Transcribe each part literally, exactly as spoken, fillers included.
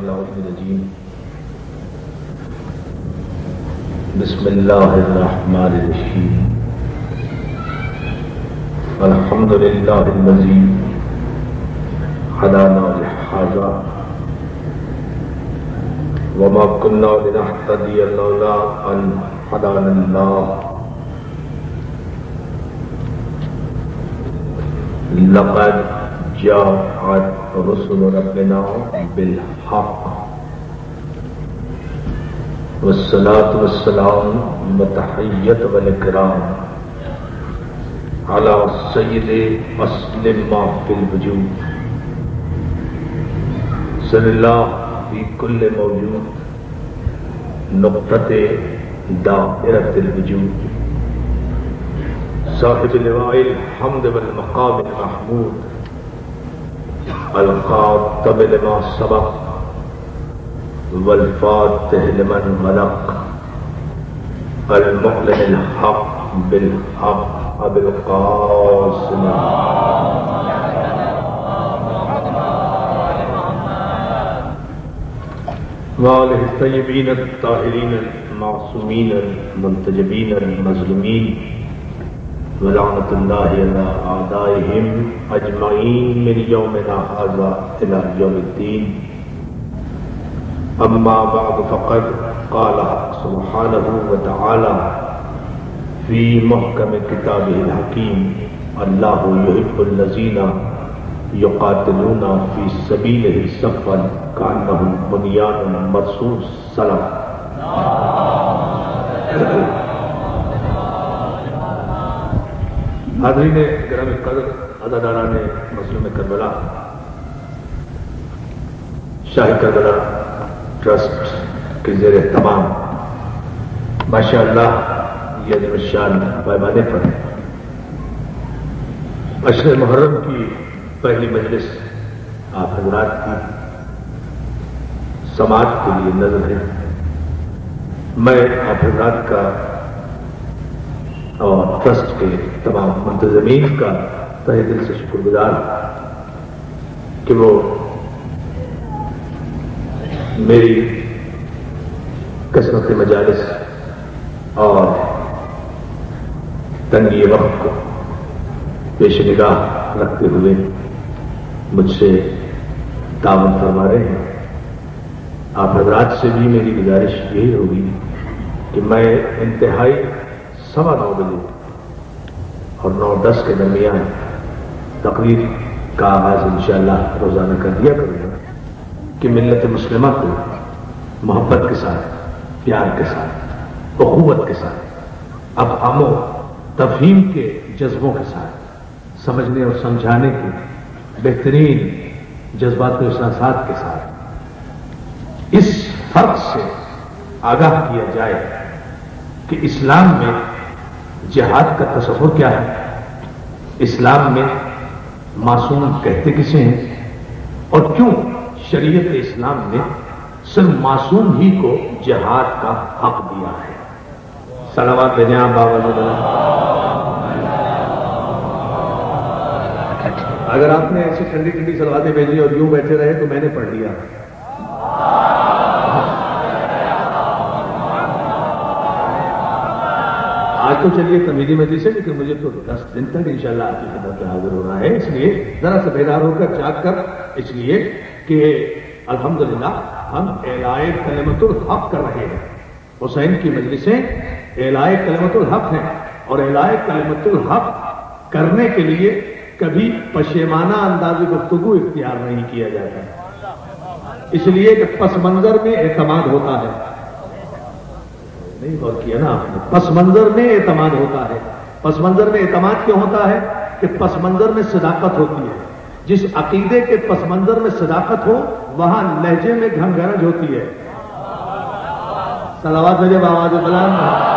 بسم اللہ الرحمن الرحیم الحمد للہ الذی ہدانا لہذا وما كنا لنهتدي لولا ان هدانا اللہ لقد جاءت رسل ربنا بالحق والصلاة والسلام وتحیت والاکرام علی سید اصل ما فی الوجود صلی اللہ فی کل موجود نقطۃ دائرۃ الوجود صاحب لواء الحمد والمقام المحمود الخاتم لما سبق والفاتح لمن غلق المعلن الحق بالحق ابو القاسم وآلہ الطیبین الطاہرین المعصومین المنتجبین المظلومین ولعنۃ اللہ علی اعدائہم اجمعین من یومنا ھذا الی یوم الدین اما بعد فقد قال سبحانہ وتعالی فی محکم کتابہ الحکیم اللہ یحب الذین یقاتلون فی سبیلہ صفا کانہم بنیان مرصوص سلام. حاضرین گرامی قدر، عزاداران مظلوم کربلا، شاہ کربلا ٹرسٹ کے زیر اہتمام ماشاء اللہ یہ عظیم الشان پیمانے پر عشر محرم کی پہلی مجلس آپ حضرات کی سماعت کے لیے نظر ہے. میں آپ حضرات کا اور ٹرسٹ کے تمام منتظمین کا تہہ دل سے شکر گزار کہ وہ میری قسمت مجالس اور تنگی وقت کو پیش نگاہ رکھتے ہوئے مجھ سے تعاون فرما رہے ہیں. آپ حضرات سے بھی میری گزارش یہی ہوگی کہ میں انتہائی سوا نو بجے اور نو دس کے درمیان تقریر کا آغاز انشاءاللہ روزانہ کر دیا کروں گا کہ ملت مسلمہ کو محبت کے ساتھ، پیار کے ساتھ، اخوت کے ساتھ، افہام و تفہیم کے جذبوں کے ساتھ، سمجھنے اور سمجھانے کے بہترین جذبات و احساسات کے ساتھ اس فرق سے آگاہ کیا جائے کہ اسلام میں جہاد کا تصور کیا ہے، اسلام میں معصوم کہتے کسے ہیں، اور کیوں شریعت اسلام نے صرف معصوم ہی کو جہاد کا حق دیا ہے. صلوات بھیجیں آپ بابا. اگر آپ نے ایسی ٹھنڈی ٹھنڈی صلواتیں بھیجی اور یوں بیٹھے رہے تو میں نے پڑھ لیا. آج تو چلیے تمیدی مجلس ہے، لیکن مجھے تو دس دن تک انشاءاللہ آپ کی خدمت میں حاضر ہونا ہے. اس لیے ذرا سے بیدار ہو کر جاگ کر، اس لیے کہ الحمدللہ ہم اعلائے کلمت الحق کر رہے ہیں. حسین کی مجلسیں اعلائے کلمت الحق ہیں، اور اعلائے کلمت الحق کرنے کے لیے کبھی پشیمانہ انداز گفتگو اختیار نہیں کیا جاتا، اس لیے کہ پس منظر میں اعتماد ہوتا ہے. نہیں غور کیا نا آپ نے؟ پس منظر میں اعتماد ہوتا ہے. پس منظر میں اعتماد کیوں ہوتا ہے؟ کہ پس منظر میں صداقت ہوتی ہے. جس عقیدے کے پس منظر میں صداقت ہو وہاں لہجے میں گھنگرج ہوتی ہے. صلوات بھیجے بآواز بلند.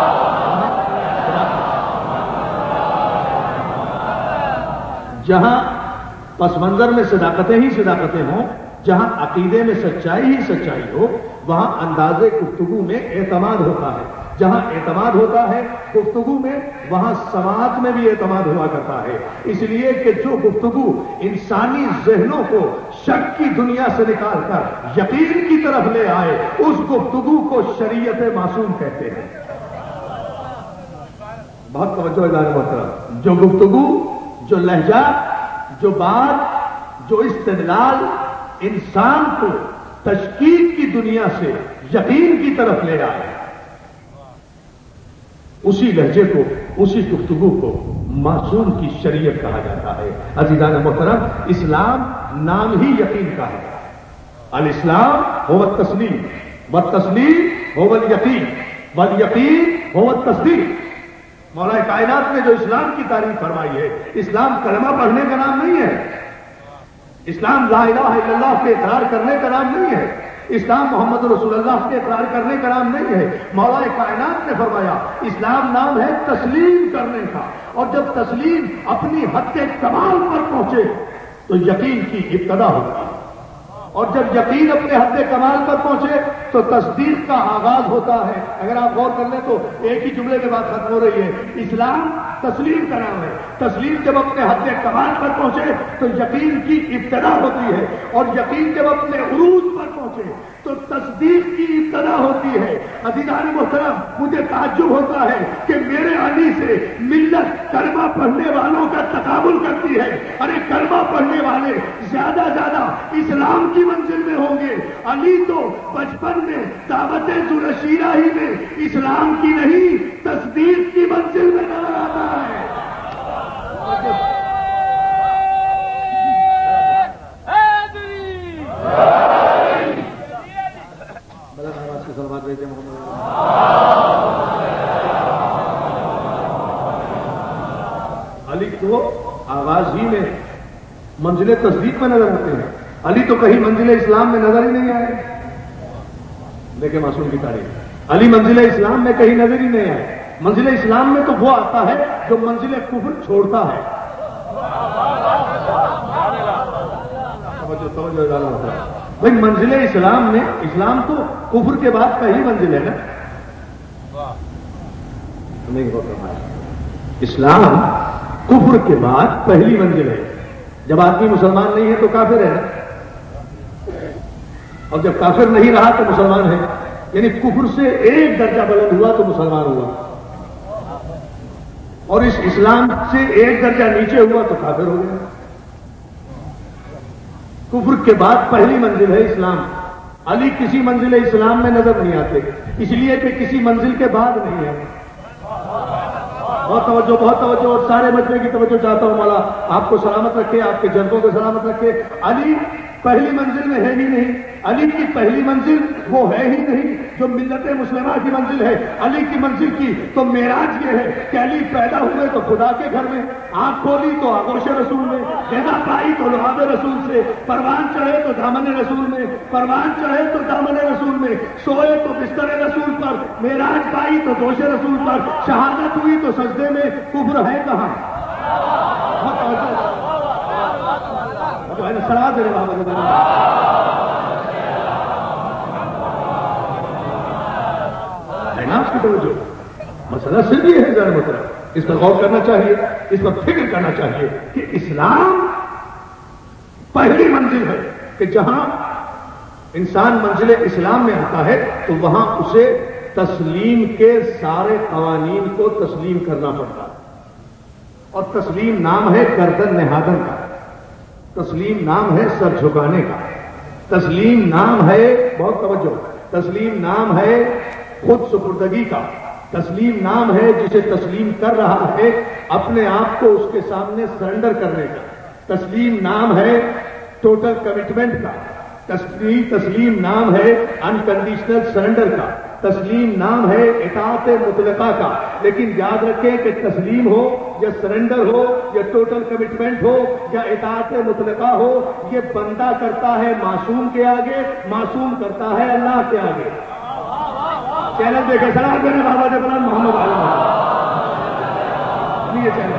جہاں پس منظر میں صداقتیں ہی صداقتیں ہوں، جہاں عقیدے میں سچائی ہی سچائی ہو، وہاں انداز گفتگو میں اعتماد ہوتا ہے. جہاں اعتماد ہوتا ہے گفتگو میں، وہاں سماعت میں بھی اعتماد ہوا کرتا ہے، اس لیے کہ جو گفتگو انسانی ذہنوں کو شک کی دنیا سے نکال کر یقین کی طرف لے آئے، اس گفتگو کو شریعت معصوم کہتے ہیں۔ بہت توجہ ہے محترم، جو گفتگو، جو لہجہ، جو بات، جو استدلال انسان کو تشکیک کی دنیا سے یقین کی طرف لے آئے، اسی لہجے کو، اسی گفتگو کو معصوم کی شریعت کہا جاتا ہے۔ عزیزان محترم، اسلام نام ہی یقین کا ہے۔ الاسلام هو التسلیم والتسلیم هو الیقین والیقین هو التصدیق۔ مولا کائنات نے جو اسلام کی تعریف فرمائی ہے، اسلام کلمہ پڑھنے کا نام نہیں ہے، اسلام لا الہ الا اللہ کے اقرار کرنے کا نام نہیں ہے، اسلام محمد رسول اللہ کے اقرار کرنے کا نام نہیں ہے۔ مولا کائنات نے فرمایا اسلام نام ہے تسلیم کرنے کا، اور جب تسلیم اپنی حد کے کمال پر پہنچے تو یقین کی ابتدا ہوتی ہے، اور جب یقین اپنے حد کمال پر پہنچے تو تصدیق کا آغاز ہوتا ہے۔ اگر آپ غور کر لیں تو ایک ہی جملے میں بات ختم ہو رہی ہے، اسلام تسلیم کا نام ہے، تسلیم جب اپنے حد کمال پر پہنچے تو یقین کی ابتدا ہوتی ہے، اور یقین جب اپنے عروج پر پہنچے تو تصدیق کی ابتدا ہوتی ہے۔ عزیزان محترم، مجھے تعجب ہوتا ہے کہ میرے علی سے ملت کلمہ پڑھنے والوں کا تقابل کرتی ہے۔ ارے کلمہ پڑھنے والے زیادہ زیادہ اسلام کی منزل میں ہوں گے، علی تو بچپن میں دعوت ذوالشیرہ ہی میں اسلام کی نہیں تصدیق کی منزل میں نظر آتا ہے۔ علی تو آواز ہی میں منزل تصدیق میں نظر آتے ہیں، علی تو کہیں منزل اسلام میں نظر ہی نہیں آئے۔ دیکھیں معصوم کی تعریف، علی منزل اسلام میں کہیں نظر ہی نہیں آئے۔ منزل اسلام میں تو وہ آتا ہے جو منزل کفر چھوڑتا ہے۔ بھائی منزل اسلام میں، اسلام تو کفر کے بعد کا ہی منزل ہے نا، نہیں ہوتا اسلام کفر کے بعد پہلی منزل ہے۔ جب آدمی مسلمان نہیں ہے تو کافر ہے، اور جب کافر نہیں رہا تو مسلمان ہے، یعنی کفر سے ایک درجہ بلند ہوا تو مسلمان ہوا، اور اس اسلام سے ایک درجہ نیچے ہوا تو کافر ہو گیا۔ کفر کے بعد پہلی منزل ہے اسلام۔ علی کسی منزل اسلام میں نظر نہیں آتے، اس لیے کہ کسی منزل کے بعد نہیں ہے۔ بہت توجہ، بہت توجہ، اور سارے بچے کی توجہ چاہتا ہوں، مولا آپ کو سلامت رکھے، آپ کے جذبوں کو سلامت رکھے۔ علی پہلی منزل میں ہے ہی نہیں، علی کی پہلی منزل وہ ہے ہی نہیں جو ملت مسلمہ کی منزل ہے۔ علی کی منزل کی تو معراج یہ ہے کہ علی پیدا ہوئے تو خدا کے گھر میں، آنکھ کھولی تو آغوش رسول میں، جگہ پائی تو لحاظ رسول سے، پروان چڑھے تو دامن رسول میں، پروان چڑھے تو دامن رسول میں، سوئے تو بستر رسول پر، معراج پائی تو دوش رسول پر، شہادت ہوئی تو سجدے میں۔ کفر ہے کہاں؟ سلا دے بابا ہے نا، اس کی توجہ۔ مسئلہ صرف یہ ہے ذرا مطلب، اس پر غور کرنا چاہیے، اس پر فکر کرنا چاہیے کہ اسلام پہلی منزل ہے کہ جہاں انسان منزل اسلام میں آتا ہے تو وہاں اسے تسلیم کے سارے قوانین کو تسلیم کرنا پڑتا ہے، اور تسلیم نام ہے گردن نہادن کا، تسلیم نام ہے سر جھکانے کا، تسلیم نام ہے، بہت توجہ، تسلیم نام ہے خود سپردگی کا، تسلیم نام ہے جسے تسلیم کر رہا ہے اپنے آپ کو اس کے سامنے سرنڈر کرنے کا، تسلیم نام ہے ٹوٹل کمٹمنٹ کا، تسلیم تسلیم نام ہے انکنڈیشنل سرنڈر کا، تسلیم نام ہے اطاعت مطلقہ کا۔ لیکن یاد رکھیں کہ تسلیم ہو یا سرنڈر ہو یا ٹوٹل کمٹمنٹ ہو یا اطاعت مطلقہ ہو، یہ بندہ کرتا ہے معصوم کے آگے، معصوم کرتا ہے اللہ کے آگے۔ چینل دیکھے سلام دینے بابا جبران محمد عالم یہ چینل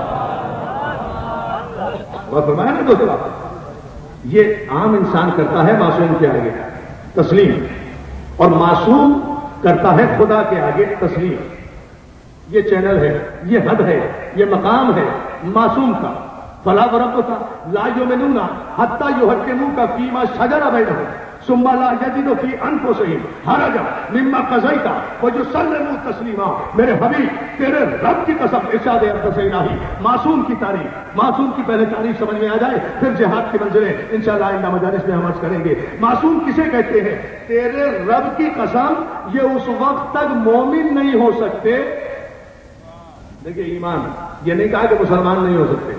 بہت فرمایا نا دوستو، یہ عام انسان کرتا ہے معصوم کے آگے تسلیم، اور معصوم کرتا ہے خدا کے آگے تسلیم. یہ چینل ہے، یہ حد ہے، یہ مقام ہے معصوم کا. فلا وربک لا یؤمنون حتی یحکموک فیما شجر بینہم ثم لا یجدوا فی انفسہم حرجا مما قضیت ویسلموا تسلیما. میرے حبیب تیرے رب کی قسم، ارشاد اقدس الہی. معصوم کی تعریف، معصوم کی پہلے تعریف سمجھ میں آ جائے پھر جہاد کی منزلیں انشاءاللہ آئندہ مجالس میں ہم عرض کریں گے. معصوم کسے کہتے ہیں؟ تیرے رب کی قسم یہ اس وقت تک مومن نہیں ہو سکتے. دیکھیے ایمان یہ نہیں کہا کہ مسلمان نہیں ہو سکتے،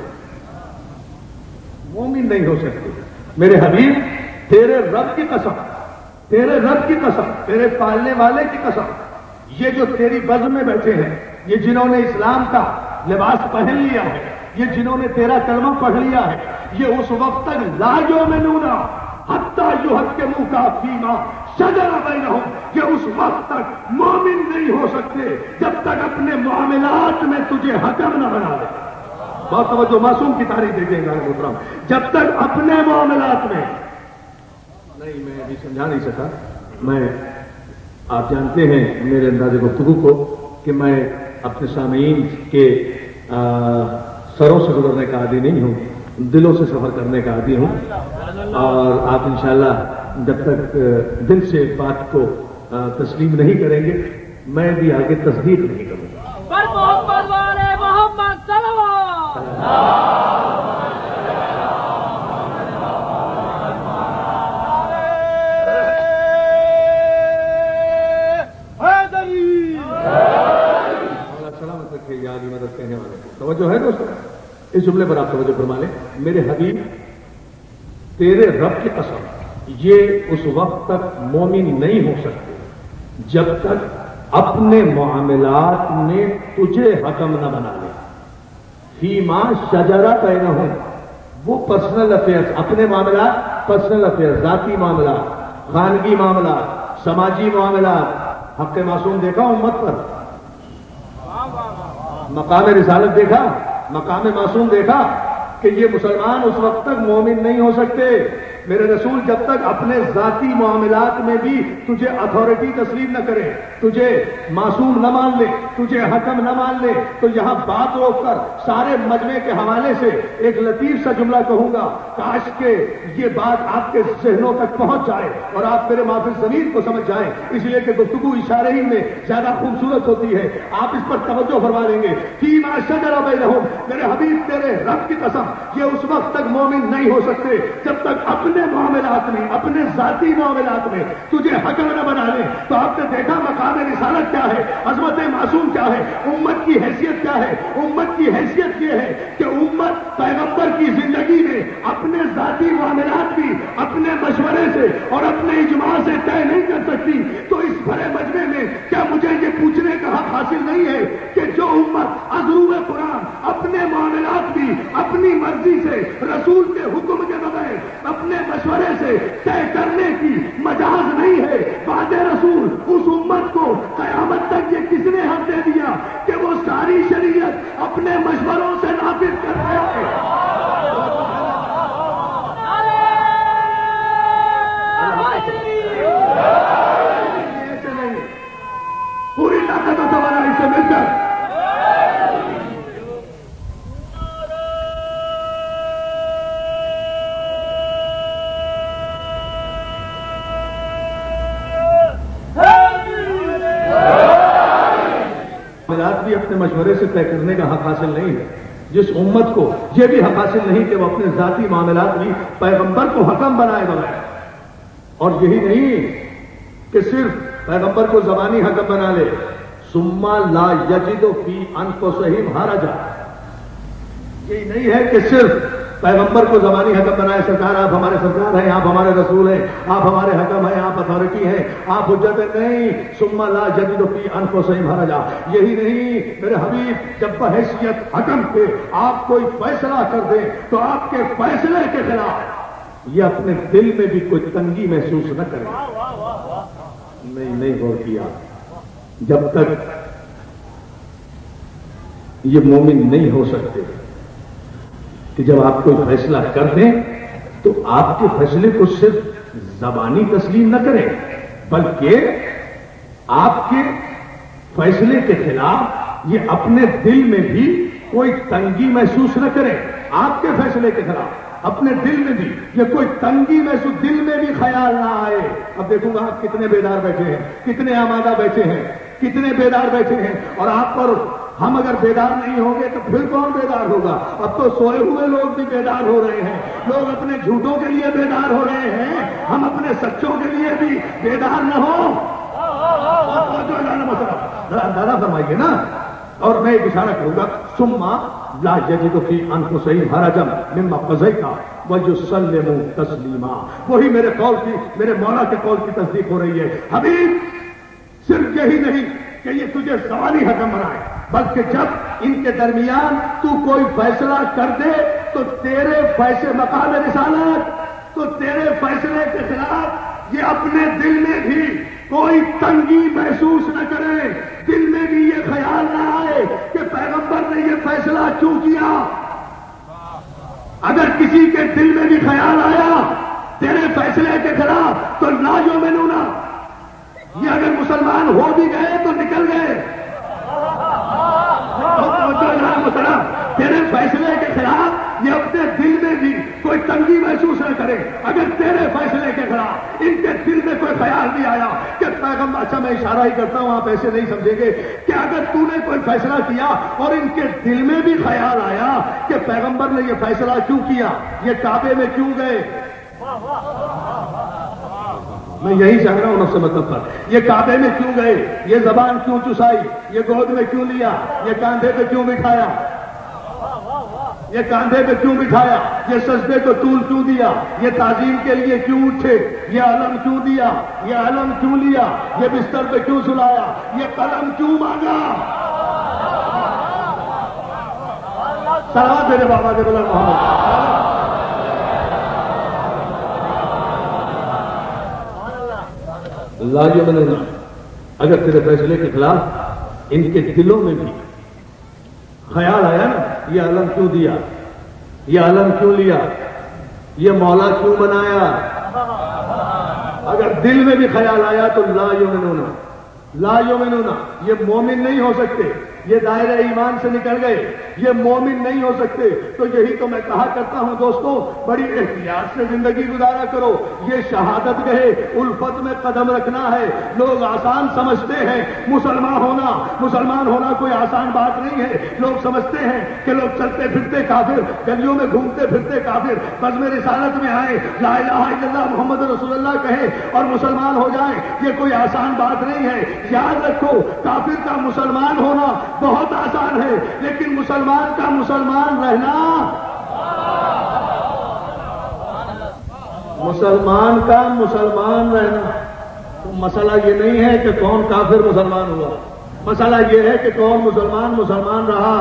مومن نہیں ہو سکتے. میرے حبیب تیرے رب کی قسم، تیرے رب کی قسم، تیرے پالنے والے کی قسم، یہ جو تیری بزم میں بیٹھے ہیں، یہ جنہوں نے اسلام کا لباس پہن لیا ہے، یہ جنہوں نے تیرا کلمہ پڑھ لیا ہے، یہ اس وقت تک لا یؤمنون حتی یحکموک فیما شجر بینہم، یہ اس وقت تک مومن نہیں ہو سکتے جب تک اپنے معاملات میں تجھے حکم نہ بنا لے. بہت توجہ، معصوم کی تعریف دیکھیں گا محترم. جب تک اپنے معاملات میں نہیں، میں ابھی سمجھا نہیں سکا. میں آپ جانتے ہیں میرے انداز گفتگو کو کہ میں اپنے سامعین کے سروں سے گزرنے کا عادی نہیں ہوں، دلوں سے سفر کرنے کا عادی ہوں. اور آپ انشاءاللہ جب تک دل سے بات کو تسلیم نہیں کریں گے میں بھی آگے تصدیق نہیں کروں گا. پر محمد والے محمد صلی اللہ سلامت رکھے یاد مدد کہنے والے. توجہ ہے دوستوں، اس جملے پر آپ توجہ فرما لیں. میرے حبیب تیرے رب کی قسم یہ اس وقت تک مومن نہیں ہو سکتے جب تک اپنے معاملات میں تجھے حکم نہ بنا لے. فیما شجر بینہم، وہ پرسنل افیئرز، اپنے معاملات، پرسنل افیئرز، ذاتی معاملات، خانگی معاملات، سماجی معاملات. حق معصوم دیکھا امت پر، مقام رسالت دیکھا، مقام معصوم دیکھا کہ یہ مسلمان اس وقت تک مومن نہیں ہو سکتے. میرے رسول جب تک اپنے ذاتی معاملات میں بھی تجھے اتھارٹی تسلیم نہ کرے، تجھے معصوم نہ مان لے، تجھے حکم نہ مان لے. تو یہاں بات روک کر سارے مجمع کے حوالے سے ایک لطیف سا جملہ کہوں گا، کاش کہ یہ بات آپ کے ذہنوں تک پہنچ جائے اور آپ میرے محفل ضمیر کو سمجھ جائیں، اس لیے کہ گفتگو اشارے ہی میں زیادہ خوبصورت ہوتی ہے. آپ اس پر توجہ فرما لیں گے. فیما شجر بینہم، میرے حبیب تیرے رب کی قسم یہ اس وقت تک مومن نہیں ہو سکتے جب تک اپنے معاملات میں، اپنے ذاتی معاملات میں تجھے حکم نہ بنا لیں. تو آپ نے دیکھا مقام رسالت کیا ہے، عظمت معصوم کیا ہے، امت کی حیثیت کیا ہے. امت کی حیثیت یہ ہے کہ امت پیغمبر کی زندگی میں اپنے ذاتی معاملات بھی اپنے مشورے سے اور اپنے اجماع سے طے نہیں کر سکتی. تو اس بڑے مجمع میں کیا مجھے یہ پوچھنے کا حق حاصل نہیں ہے کہ جو امت عظروف قرآن اپنے معاملات بھی اپنی مرضی سے رسول کے حکم کے بغیر اپنے مشورے سے طے کرنے کی مجاز نہیں ہے، بعد رسول اس امت کو قیامت تک یہ کس نے حق دے دیا کہ وہ ساری شریعت اپنے مشوروں سے نافذ کر رہے ہیں. ایسے نہیں، پوری طاقت و توانائی سے مل کر بھی اپنے مشورے سے طے کرنے کا حق حاصل نہیں ہے. جس امت کو یہ بھی حق حاصل نہیں کہ وہ اپنے ذاتی معاملات بھی پیغمبر کو حکم بنائے بغیر. اور یہی نہیں کہ صرف پیغمبر کو زبانی حکم بنا لے، ثم لا یجد فی انفسہم حرجا. یہی نہیں ہے کہ صرف پیغمبر کو زبانی حکم بنائے، سرکار آپ ہمارے سرکار ہیں، آپ ہمارے رسول ہیں، آپ ہمارے حکم ہیں، آپ اتھارٹی ہیں، آپ حجت ہیں. نہیں، ثم لا یجد فی انفسہم حرجا. یہی نہیں، میرے حبیب جب بحیثیت حکم کے آپ کوئی فیصلہ کر دیں تو آپ کے فیصلے کے خلاف یہ اپنے دل میں بھی کوئی تنگی محسوس نہ کریں. نہیں نہیں غور کیا. جب تک یہ مومن نہیں ہو سکتے کہ جب آپ کوئی فیصلہ کر دیں تو آپ کے فیصلے کو صرف زبانی تسلیم نہ کریں بلکہ آپ کے فیصلے کے خلاف یہ اپنے دل میں بھی کوئی تنگی محسوس نہ کریں. آپ کے فیصلے کے خلاف اپنے دل میں بھی یہ کوئی تنگی محسوس، دل میں بھی خیال نہ آئے. اب دیکھوں گا آپ کتنے بیدار بیٹھے ہیں، کتنے آمادہ بیٹھے ہیں، کتنے بیدار بیٹھے ہیں، اور آپ پر ہم اگر بیدار نہیں ہوں گے تو پھر کون بیدار ہوگا؟ اب تو سوئے ہوئے لوگ بھی بیدار ہو رہے ہیں، لوگ اپنے جھوٹوں کے لیے بیدار ہو رہے ہیں، ہم اپنے سچوں کے لیے بھی بیدار نہ ہوں. دادا فرمائیے نا. اور میں ایک اشارہ کروں گا، سما لا یجد فی انفسہم حرجا مما قضیت ویسلموا تسلیما. وہی میرے قول کی، میرے مولا کے قول کی تصدیق ہو رہی ہے. حبیب صرف یہی نہیں کہ یہ تجھے سوالی حکم بنائے، بلکہ جب ان کے درمیان تو کوئی فیصلہ کر دے تو تیرے فیصلے مقام رسالت، تو تیرے فیصلے کے خلاف یہ اپنے دل میں بھی کوئی تنگی محسوس نہ کرے، دل میں بھی یہ خیال نہ آئے کہ پیغمبر نے یہ فیصلہ کیوں کیا. اگر کسی کے دل میں بھی خیال آیا تیرے فیصلے کے خلاف تو لا یؤمنون، یہ اگر مسلمان ہو بھی گئے تو نکل گئے. تیرے فیصلے کے خلاف یہ اپنے دل میں بھی کوئی تنگی محسوس نہ کرے. اگر تیرے فیصلے کے خلاف ان کے دل میں کوئی خیال نہیں آیا کہ پیغمبر، اچھا میں اشارہ ہی کرتا ہوں، آپ ایسے نہیں سمجھیں گے کہ اگر تو نے کوئی فیصلہ کیا اور ان کے دل میں بھی خیال آیا کہ پیغمبر نے یہ فیصلہ کیوں کیا، یہ کعبے میں کیوں گئے، میں یہی چاہ رہا ہوں نفس مطلب پر، یہ کعبے میں کیوں گئے، یہ زبان کیوں چسائی، یہ گود میں کیوں لیا، یہ کاندھے پہ کیوں بٹھایا، یہ کاندھے پہ کیوں بٹھایا، یہ سجدے کو طول کیوں دیا، یہ تعظیم کے لیے کیوں اٹھے، یہ علم کیوں دیا، یہ علم کیوں لیا، یہ بستر پہ کیوں سلایا، یہ قلم کیوں مانگا. سلام میرے بابا کے بلند محمد. اللہ جو میں نے اگر تیرے فیصلے کے خلاف ان کے دلوں میں بھی خیال آیا نا، یہ علم کیوں دیا، یہ علم کیوں لیا، یہ مولا کیوں بنایا، اگر دل میں بھی خیال آیا تو لا یؤمنون، لا یؤمنون، یہ مومن نہیں ہو سکتے، یہ دائرہ ایمان سے نکل گئے، یہ مومن نہیں ہو سکتے. تو یہی تو میں کہا کرتا ہوں دوستوں، بڑی احتیاط سے زندگی گزارا کرو. یہ شہادت گہے الفت میں قدم رکھنا ہے. لوگ آسان سمجھتے ہیں مسلمان ہونا، مسلمان ہونا کوئی آسان بات نہیں ہے. لوگ سمجھتے ہیں کہ لوگ چلتے پھرتے کافر، گلیوں میں گھومتے پھرتے کافر بزم رسالت میں آئے، لا الہ الا اللہ محمد رسول اللہ کہیں اور مسلمان ہو جائیں، یہ کوئی آسان بات نہیں ہے. یاد رکھو، کافر کا مسلمان ہونا بہت آسان ہے، لیکن مسلمان کا مسلمان رہنا، مسلمان کا مسلمان رہنا، تو مسئلہ یہ نہیں ہے کہ کون کافر مسلمان ہوا، مسئلہ یہ ہے کہ کون مسلمان مسلمان رہا.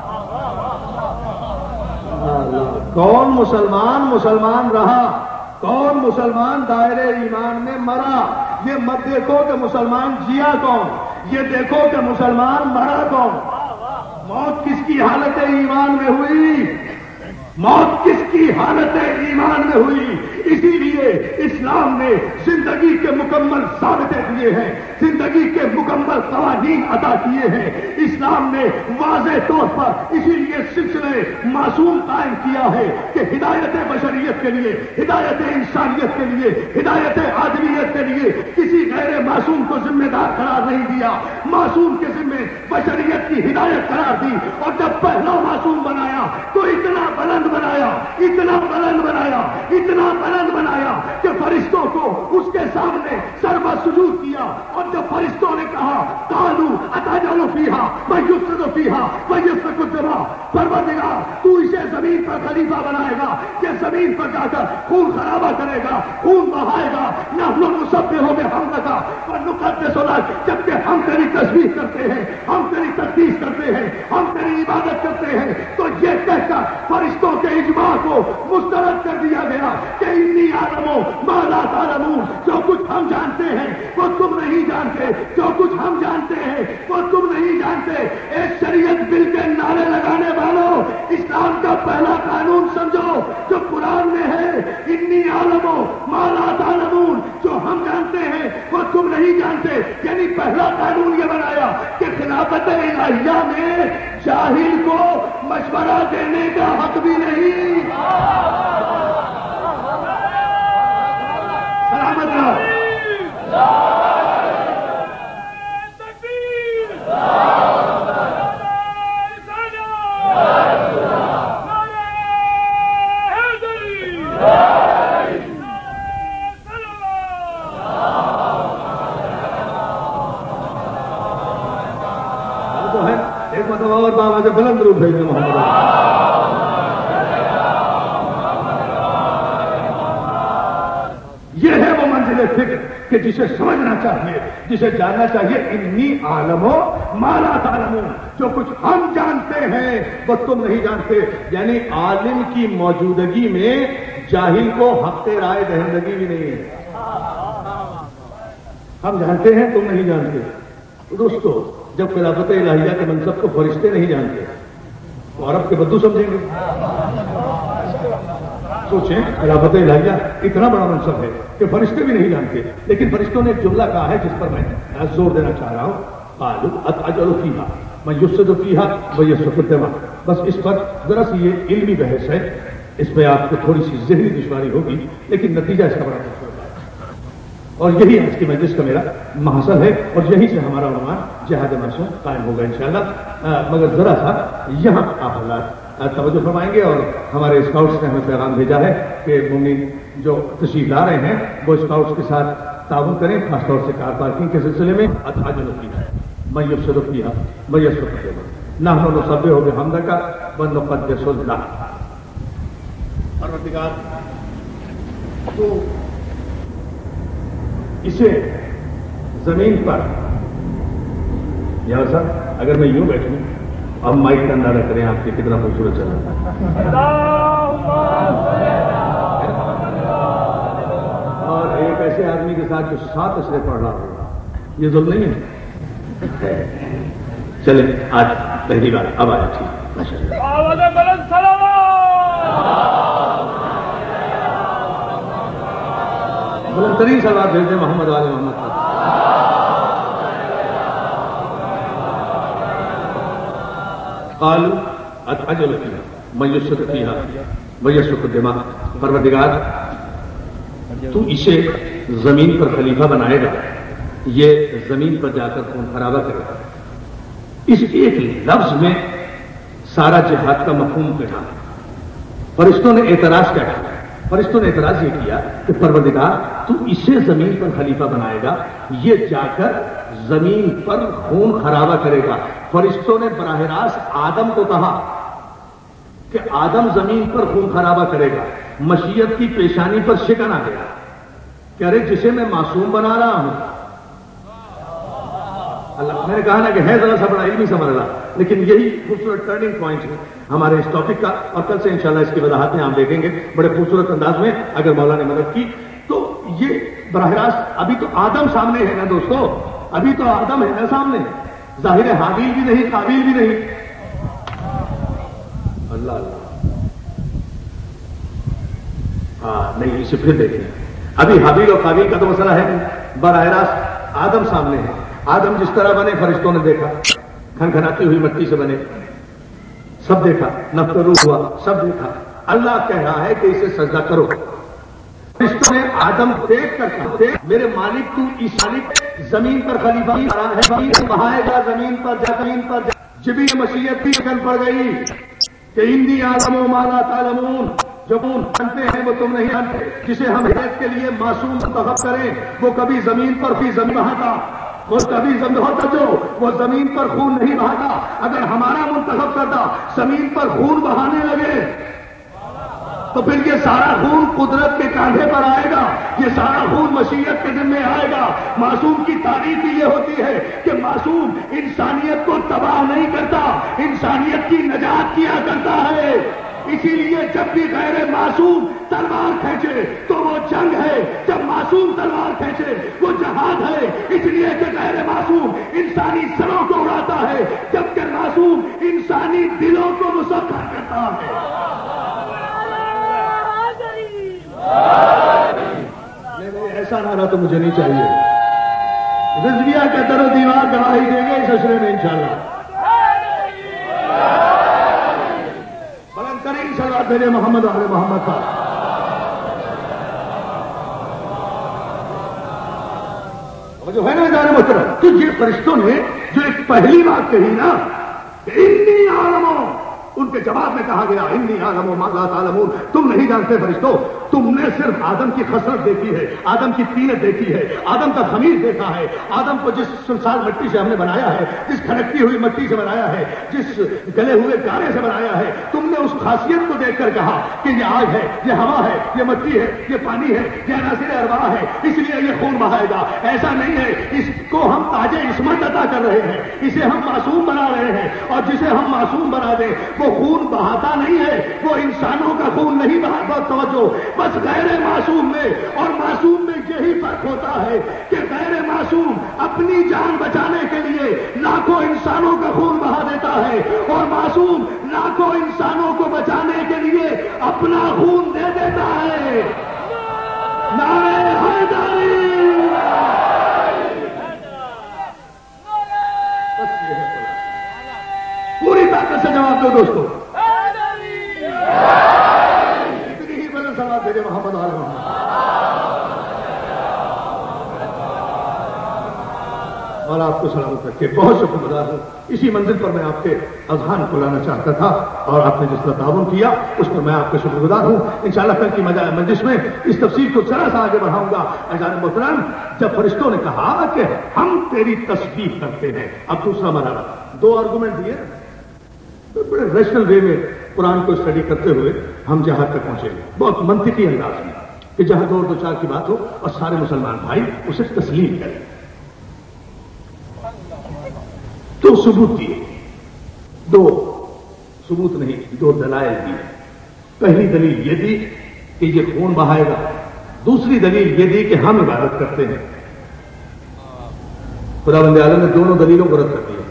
کون مسلمان مسلمان رہا، کون مسلمان دائرے ایمان میں مرا. یہ مت دیکھو کہ مسلمان جیا کون، یہ دیکھو کہ مسلمان مرا کون. موت کس کی حالت ایمان میں ہوئی، موت کس کی حالت ایمان میں ہوئی. اسی لیے اسلام نے زندگی کے مکمل ضابطے دیے ہیں، زندگی کے مکمل قوانین ادا کیے ہیں. اسلام نے واضح طور پر اسی لیے سلسلے معصوم قائم کیا ہے کہ ہدایت بشریت کے لیے، ہدایت انسانیت کے لیے، ہدایت آدمیت کے لیے کسی غیر معصوم کو ذمہ دار قرار نہیں دیا. معصوم کے ذمہ بشریت کی ہدایت قرار دی، اور جب پہلا معصوم بنایا تو اتنا بلند بنایا، اتنا بلند بنایا، اتنا بلند بنایا کہ فرشتوں کو اس کے سامنے سربا سجود کیا. اور جب فرشتوں نے کہا قالوا اتجعل فیہا من یفسد فیہا ویسفک الدماء، پروردگار تو اسے زمین پر خلیفہ بنائے گا، یہ زمین پر جا کر خون خرابہ کرے گا، خون بہائے گا. نحن نسبح بحمدک ونقدس لک، جبکہ ہم تیری تسبیح کرتے ہیں، ہم تیری تقدیس کرتے ہیں، ہم تیری عبادت کرتے ہیں. تو یہ کہہ کر فرشتوں کے اجماع کو مسترد کر دیا گیا کہ انی عالموں ما لا تعلمون، جو کچھ ہم جانتے ہیں وہ تم نہیں جانتے، جو کچھ ہم جانتے ہیں وہ تم نہیں جانتے. ایک شریعت بل کے نعرے لگانے والوں، اسلام کا پہلا قانون سمجھو جو قرآن میں ہے، انی عالموں ما لا تعلمون، جو ہم جانتے ہیں وہ تم نہیں جانتے. سے یعنی پہلا قانون یہ بنایا کہ خلافت الہیہ میں جاہل کو مشورہ دینے کا حق بھی نہیں. سلامت رہو. ایک مطلب اور بابا سے بلند روپ بھیجنے محمد. یہ ہے وہ منزل فکر کہ جسے سمجھنا چاہیے, جسے جاننا چاہیے. انی عالم ما لا تعلمون, جو کچھ ہم جانتے ہیں وہ تم نہیں جانتے. یعنی عالم کی موجودگی میں جاہل کو حق رائے دہندگی بھی نہیں ہے. ہم جانتے ہیں تم نہیں جانتے. دوستو, جب خلافت الہیہ کے منصب کو فرشتے نہیں جانتے تو عرب کے بدو سمجھیں گے. سوچیں, خلافت الہیہ اتنا بڑا منصب ہے کہ فرشتے بھی نہیں جانتے, لیکن فرشتوں نے ایک جملہ کہا ہے جس پر میں زور دینا چاہ رہا ہوں. قالوا اتجعل فیہا من یفسد فیہا ویسفک الدماء. بس اس پر ذرا سی یہ علمی بحث ہے, اس میں آپ کو تھوڑی سی ذہنی دشواری ہوگی, لیکن نتیجہ اس کا بڑا اچھا ہوگا. اور یہی آج کی مجلس کا میرا محصل ہے, اور یہی سے ہمارا عنوان جہاد معصوم قائم ہوگا انشاءاللہ. مگر ذرا سا یہاں آپ حضرات توجہ فرمائیں گے, اور ہمارے اسکاؤٹس نے ہمیں پیغام بھیجا ہے کہ مومن جو تشریف لا رہے ہیں وہ اسکاؤٹس کے ساتھ تعاون کریں, خاص طور سے کار پارکنگ کے سلسلے میں. اتحاجن فیہا من یفسد فیہا ویسفک الدماء نحن نسبح بحمدک ونقدس لک. پروردگار, تو اسے زمین پر, یہاں سر اگر میں یوں بیٹھوں, اب مائک کا اندازہ کریں آپ کے کتنا خوبصورت چلا, اور ایک ایسے آدمی کے ساتھ جو سات اشرے پڑھ رہا ہوگا, یہ ظلم نہیں ہے. چلیں آج پہلی بار اب آیا. ٹھیک, ماشاء اللہ. بلند ترین سلوات بھیج دیں محمد والے محمد کا. قالوا اتجعل فیہا من یفسد فیہا ویسفک الدماء. پروردگار, تو اسے زمین پر خلیفہ بنائے گا, یہ زمین پر جا کر خون خرابہ کرے گا. اس ایک لفظ میں سارا جہاد کا مفہوم کہا. فرشتوں نے اعتراض کیا کیا؟ فرشتوں نے اعتراض یہ کیا کہ پروردگار تو اسے زمین پر خلیفہ بنائے گا, یہ جا کر زمین پر خون خرابہ کرے گا. فرشتوں نے براہ راست آدم کو کہا کہ آدم زمین پر خون خرابہ کرے گا. مشیت کی پیشانی پر شکن آ گیا کہ ارے جسے میں معصوم بنا رہا ہوں. اللہ, میں نے کہا نا کہ ہے ذرا سا بڑا علمی سا مرحلہ, لیکن یہی خوبصورت ٹرننگ پوائنٹ ہے ہمارے اس ٹاپک کا, اور کل سے انشاءاللہ اس کی وضاحت میں آپ دیکھیں گے بڑے خوبصورت انداز میں اگر مولا نے مدد کی. تو یہ براہ راست ابھی تو آدم سامنے ہے نا دوستو, ابھی تو آدم ہے نا سامنے, ظاہر حابیل بھی نہیں, قابیل بھی نہیں. اللہ اللہ, ہاں نہیں, اسے پھر دیکھیں. ابھی حابیل اور قابیل کا تو مسئلہ ہے, براہ راست آدم سامنے ہے. آدم جس طرح بنے فرشتوں نے دیکھا, کھنکھناتی ہوئی مٹی سے بنے, سب دیکھا, نفخ روح ہوا, سب دیکھا. اللہ کہہ رہا ہے کہ اسے سجدہ کرو. فرشتوں نے آدم دیکھ کر کہا, دیکھ میرے مالک, تو اس مالک زمین پر خلیفہ ہے, بہائے گا زمین پر, جا زمین پر. جبھی مشیت کی شکل پڑ گئی کہ انی عالم ما لا تعلمون, جو تم جانتے ہیں وہ تم نہیں جانتے. جسے ہم ہدایت کے لیے معصوم منتخب کریں وہ کبھی زمین پر بھی زمین بہاتا, وہ کبھی زمین ہوتا جو وہ زمین پر خون نہیں بہاتا. اگر ہمارا منتخب کرتا زمین پر خون بہانے لگے تو پھر یہ سارا خون قدرت کے کاندھے پر آئے گا, یہ سارا خون مشیت کے ذمے آئے گا. معصوم کی تعریف ہی یہ ہوتی ہے کہ معصوم انسانیت کو تباہ نہیں کرتا, انسانیت کی نجات کیا کرتا ہے. اسی لیے جب بھی غیر معصوم تلوار کھینچے تو وہ جنگ ہے, جب معصوم تلوار کھینچے وہ جہاد ہے. اس لیے کہ غیر معصوم انسانی سروں کو اڑاتا ہے, جبکہ معصوم انسانی دلوں کو مسخر کرتا ہے. ایسا نعرہ تو مجھے نہیں چاہیے. رضویہ کا در و دیوار گواہی دیں گے اس اشرے میں انشاءاللہ. بلند کریں صلوات بھیجے محمد علیہ محمد کا. جو ہے نا جانے محترم، تو یہ فرشتوں نے جو ایک پہلی بات کہی نا کہ انی عالموں، ان کے جواب میں کہا گیا انی عالموں ما لا تعلمون، تم نہیں جانتے فرشتوں، تم نے صرف آدم کی خسرت دیکھی ہے، آدم کی طینت دیکھی ہے، آدم کا خمیر دیکھا ہے، آدم کو جس سنسار مٹی سے ہم نے بنایا ہے، جس کھڑکتی ہوئی مٹی سے بنایا ہے، جس گلے ہوئے گارے سے بنایا ہے، تم نے اس خاصیت کو دیکھ کر کہا کہ یہ آگ ہے، یہ ہوا ہے، یہ مٹی ہے، یہ پانی ہے، یہ عناصر ارواح ہے، اس لیے یہ خون بہائے گا. ایسا نہیں ہے، اس کو ہم تاج عصمت عطا کر رہے ہیں، اسے ہم معصوم بنا رہے ہیں، اور جسے ہم معصوم بنا دیں وہ خون بہاتا نہیں ہے، وہ انسانوں کا خون نہیں بہاتا. توجہ، بس غیر معصوم میں اور معصوم میں یہی فرق ہوتا ہے کہ غیر معصوم اپنی جان بچانے کے لیے لاکھوں انسانوں کا خون بہا دیتا ہے، اور معصوم لاکھوں انسانوں کو بچانے کے لیے اپنا خون دے دیتا ہے. نعرہ حیدری. پوری طاقت سے جواب دو دوستو. اتنی ہی بلند صلوات بھیجے محمد علیہ محمد. اور آپ کو سلامت رکھے. بہت شکر گزار ہوں. اسی منزل پر میں آپ کے اذہان کو لانا چاہتا تھا، اور آپ نے جس طرح تعاون کیا اس پر میں آپ کا شکر گزار ہوں. انشاءاللہ کل کی مجلس میں اس تفسیر کو ذرا سا آگے بڑھاؤں گا. اذان محترم، جب فرشتوں نے کہا کہ ہم تیری تسبیح کرتے ہیں، اب دوسرا مرحلہ، دو آرگومنٹ دیے بڑے ریشنل وے میں قرآن کو اسٹڈی کرتے ہوئے ہم جہاں تک پہنچے گے، بہت منطقی انداز میں، کہ جہاں دو اور دو چار کی بات ہو اور سارے مسلمان بھائی اسے تسلیم کریں. دو ثبوت دیے، دو ثبوت نہیں، دو دلائل دیے. پہلی دلیل یہ دی کہ یہ خون بہائے گا، دوسری دلیل یہ دی کہ ہم عبادت کرتے ہیں. خدا بند عالم نے دونوں دلیلوں کو رد کر دیا.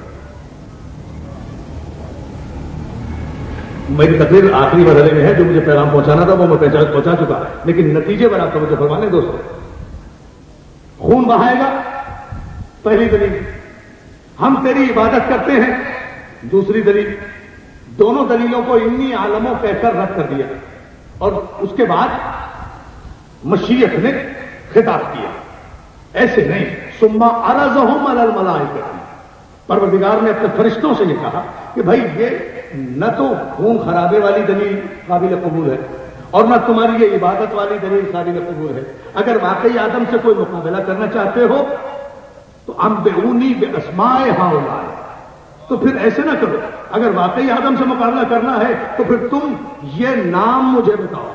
میری تقریر آخری مرحلے میں ہے، جو مجھے پیغام پہنچانا تھا وہ میں پہنچا چکا، لیکن نتیجے پر آپ کو مجھے فرمانے دوستوں. خون بہائے گا، پہلی دلیل. ہم تیری عبادت کرتے ہیں، دوسری دلیل. دونوں دلیلوں کو انی عالموں کہہ کر رد کر دیا، اور اس کے بعد مشیت نے خطاب کیا. ایسے نہیں، ثم عرضهم علی الملائکہ، پروردگار نے اپنے فرشتوں سے یہ کہا کہ بھائی یہ نہ تو خون خرابے والی دلیل قابل قبول ہے، اور نہ تمہاری یہ عبادت والی دلیل قابل قبول ہے. اگر واقعی آدم سے کوئی مقابلہ کرنا چاہتے ہو تو انبئونی باسماء ہؤلاء، تو پھر ایسے نہ کرو. اگر واقعی آدم سے مقابلہ کرنا ہے تو پھر تم یہ نام مجھے بتاؤ.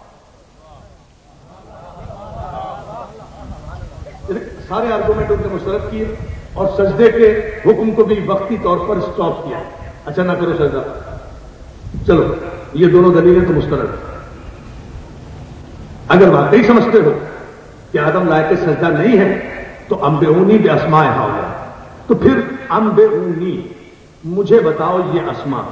سارے آرگومنٹ ان نے مسترد کیے، اور سجدے کے حکم کو بھی وقتی طور پر اسٹاپ کیا. اچھا نہ کرو سجدہ، چلو یہ دونوں دلیلیں تو مسترد. اگر واقعی سمجھتے ہو کہ آدم لائق سجدہ نہیں ہے تو انبئونی باسماء ہؤلاء، تو پھر انبئونی، مجھے بتاؤ یہ اسماء.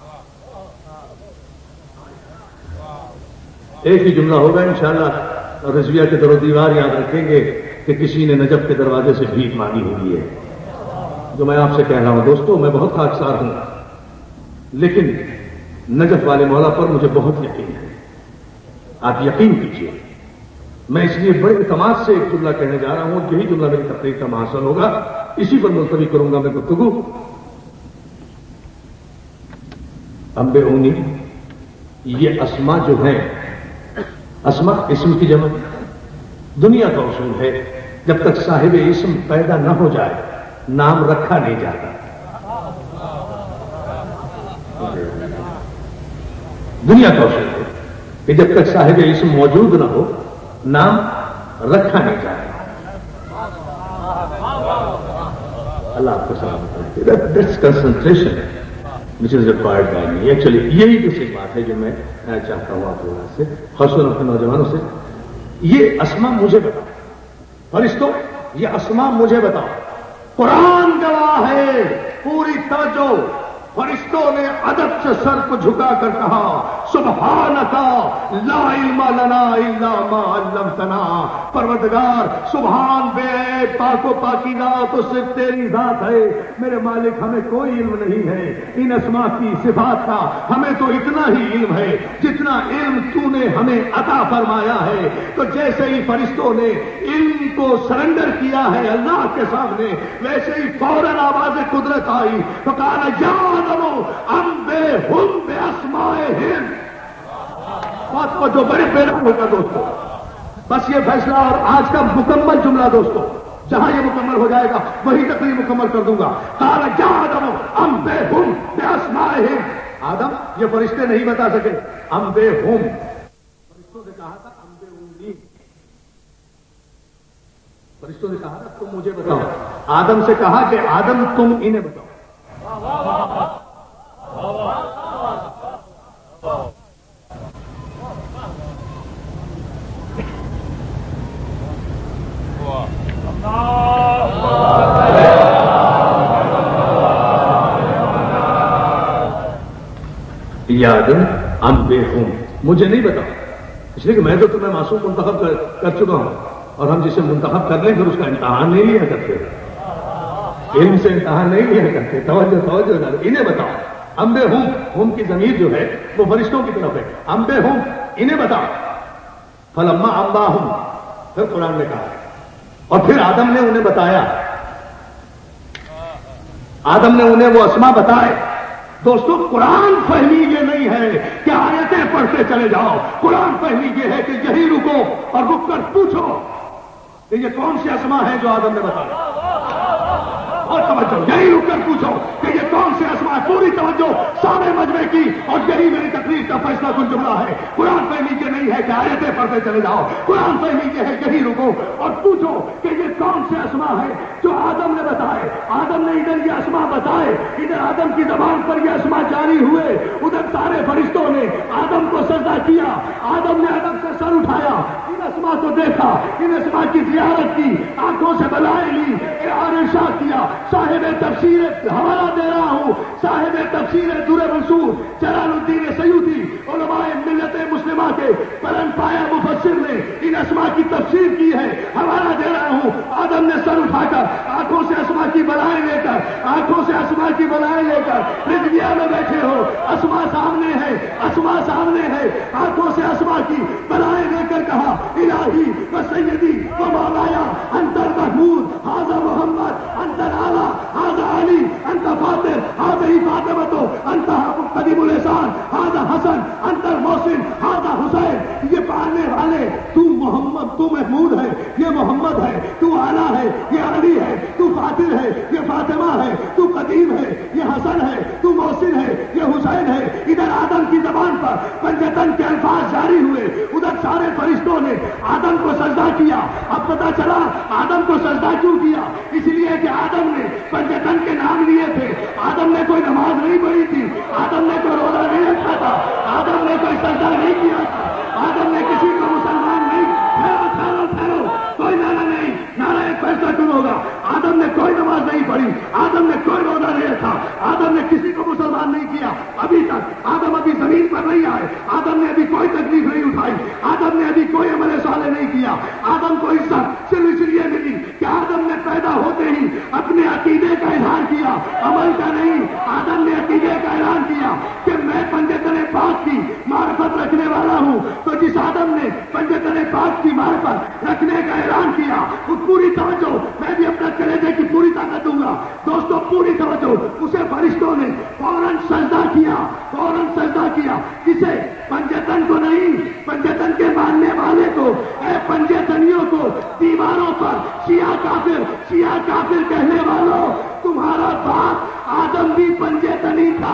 ایک ہی جملہ ہوگا انشاءاللہ. رضویہ کے در و دیوار یاد رکھیں گے کہ کسی نے نجف کے دروازے سے بھیک مانگی ہوئی ہے. جو میں آپ سے کہہ رہا ہوں دوستوں، میں بہت خاکسار ہوں، لیکن نجف والے مولا پر مجھے بہت یقین ہے. آپ یقین کیجیے. میں اس لیے بڑے اعتماد سے ایک جملہ کہنے جا رہا ہوں، یہی جملہ میری تقریر کا محاصل ہوگا، اسی پر ملتوی کروں گا میں گفتگو. انبئونی، یہ اسما جو ہیں، اسما اسم کی جمع. دنیا کا اصول ہے جب تک صاحب اسم پیدا نہ ہو جائے نام رکھا نہیں جاتا. دنیا کا اصول ہے کہ جب تک صاحب اسم موجود نہ ہو نام رکھا نہیں جاتا. اللہ آپ کو سلامت رکھے. That's concentration which is required by me. Actually یہی دوسری بات ہے جو میں چاہتا ہوں آپ لوگوں سے، خاصاً اپنے نوجوانوں سے. یہ اسما مجھے بتاؤ فرشتوں، یہ اسما مجھے بتاؤ. قرآن گواہ ہے. پوری توجہ. فرشتوں نے ادب سے سر کو جھکا کر کہا سبحانک لا علم لنا الا ما علمتنا، پروردگار سبحان بے پاک و پاکیزہ تو صرف تیری ذات ہے میرے مالک، ہمیں کوئی علم نہیں ہے ان اسماء کی صفات کا، ہمیں تو اتنا ہی علم ہے جتنا علم تو نے ہمیں عطا فرمایا ہے۔ تو جیسے ہی فرشتوں نے علم کو سرنڈر کیا ہے اللہ کے سامنے، ویسے ہی فوراً آواز قدرت آئی تو کہا یا آدم انبئہم باسمائہم۔ بات کو جو بڑے پیدا ہوگا دوستو، بس یہ فیصلہ اور آج کا مکمل جملہ دوستو، جہاں یہ مکمل ہو جائے گا وہی تقریر مکمل کر دوں گا۔ قال یا آدم انبئہم باسمائہم۔ آدم یہ فرشتے نہیں بتا سکے، انبئہم فرشتوں سے کہا تھا انبئونی، فرشتوں نے کہا تھا تم مجھے بتاؤ، آدم سے کہا کہ آدم تم انہیں بتاؤ۔ یا آدم انبئہم، مجھے نہیں بتاؤ، اس لیے کہ میں تو تمہیں معصوم منتخب کر, کر چکا ہوں، اور ہم جسے منتخب کر لیں پھر اس کا امتحان نہیں لیا کرتے، علم سے امتحان نہیں لیا کرتے۔ توجہ توجہ انہیں بتاؤ، انبئہم، ہم کی ضمیر جو ہے وہ فرشتوں کی طرف ہے، انبئہم انہیں بتاؤ۔ فلما انباہم، پھر قرآن نے کہا اور پھر آدم نے انہیں بتایا، آدم نے انہیں وہ اسماء بتائے۔ دوستو قرآن فہمی یہ نہیں ہے کہ آیتیں پڑھتے چلے جاؤ، قرآن فہمی یہ ہے کہ یہی رکو اور رک کر پوچھو کہ یہ کون سی اسماء ہیں جو آدم نے بتایا، اور توجہ یہی رک کر پوچھو کہ یہ کون سے اسماء ہے، پوری توجہ سارے مجمع کی، اور یہی میری تقریر کا فیصلہ کن جملہ ہے۔ قرآن فہمی یہ نہیں ہے کہ آیتیں پڑھتے چلے جاؤ، قرآن فہمی یہ ہے یہی رکو اور پوچھو کہ یہ کون سے اسماء ہے جو آدم نے بتائے۔ آدم نے ادھر یہ اسماء بتائے، ادھر آدم کی زبان پر یہ اسماء جاری ہوئے، ادھر سارے فرشتوں نے آدم کو سجدہ کیا، آدم نے آدم سے سر اٹھایا، ان اسماء کو دیکھا، ان اسماء کی زیارت کی، آنکھوں سے بلائیں لی، ارشاد کیا۔ صاحب تفسیر حوالہ دے رہا ہوں، صاحب تفسیر در منصور جلال الدین سیوطی علماء ملت مسلمہ کے بلند پایہ مفسر نے ان اسماء کی تفسیر کی ہے، حوالہ دے رہا ہوں۔ آدم نے سر اٹھا کر آنکھوں سے اسماء کی بلائیں لے کر آنکھوں سے اسماء کی بلائیں لے کر رضویہ میں بیٹھے ہو، اسماء سامنے ہے، اسماء سامنے ہے، آنکھوں سے اسماء کی بلائیں لے کر کہا الہی و سیدی و مولایا انت المحمود ھذا محمد انت الاعلی ھذا علی انت فاطر ھذہ فاطمہ انت قدیم الاحسان ھذا حسن انت المحسن ھذا حسین۔ یہ پڑھنے والے تو محمد، تو محمود ہے، یہ محمد ہے، تو اعلیٰ ہے، یہ علی ہے، تو فاطر ہے، یہ فاطمہ ہے، تو قدیم ہے، یہ حسن ہے، تو محسن ہے، یہ حسین ہے۔ ادھر آدم کی زبان پر پنجتن کے الفاظ جاری ہوئے، ادھر سارے فرشتوں نے آدم کو سجدہ کیا۔ اب پتہ چلا آدم کو سجدہ کیوں کیا؟ اس لیے کہ آدم نے پنجتن کے نام لیے تھے، آدم نے کوئی نماز نہیں پڑھی تھی، آدم نے کوئی روزہ نہیں رکھا تھا، آدم نے کوئی سجدہ نہیں کیا تھا، آدم نے کسی کو مسلمان نہیں ٹھہرو ٹھہرو ٹھہرو کوئی نعرہ نہیں، نعرہ ایک فیصلہ کیوں ہوگا؟ آدم نے کوئی نماز نہیں پڑھی، آدم نے کوئی روزہ نہیں رکھا، آدم نے کسی کو مسلمان نہیں کیا ابھی تک، آدم ابھی زمین پر نہیں آئے، آدم نے ابھی کوئی تکلیف نہیں اٹھائی، آدم نے ابھی کوئی عمل صالح نہیں کیا۔ آدم کو عزت صرف اس لیے ملی کہ آدم نے پیدا ہوتے ہی اپنے عقیدے کا اظہار کیا، عمل کا نہیں۔ آدم نے عقیدے کا اعلان کیا کہ میں پنجتن پاک کی معرفت رکھنے والا ہوں، تو جس آدم نے پنجتن پاک کی معرفت رکھنے کا اعلان کیا اس پوری توجہ، میں بھی اپنا کلیجے کی پوری طاقت دوں گا دوستوں، پوری توجہ، اسے فرشتوں نے فوراً سجدہ کیا، فوراً سجدہ کیا۔ کسے؟ پنجتن کو نہیں، پنجتن کے ماننے والے کو، اے پنجتنیوں کو، دیواروں پر شیعہ کافر شیعہ کافر کہنے والوں، تمہارا باپ آدم بھی پنجتنی تھا۔